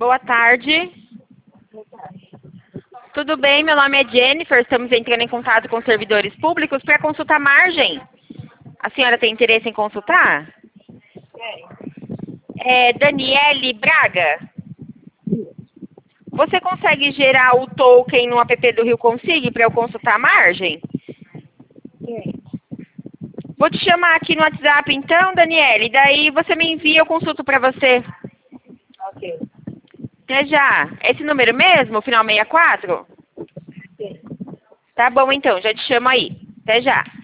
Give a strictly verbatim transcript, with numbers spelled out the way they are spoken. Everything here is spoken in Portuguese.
Boa tarde. Tudo bem? Meu nome é Jennifer. Estamos entrando em contato com servidores públicos para consultar margem. A senhora tem interesse em consultar? É Daniele Braga. Você consegue gerar o token no app do Rio Consig para eu consultar a margem? Vou te chamar aqui no WhatsApp então, Daniele. Daí você me envia, eu consulto para você. Ok. Até já. Esse número mesmo, final sessenta e quatro? Sim. Tá bom então, já te chamo aí. Até já.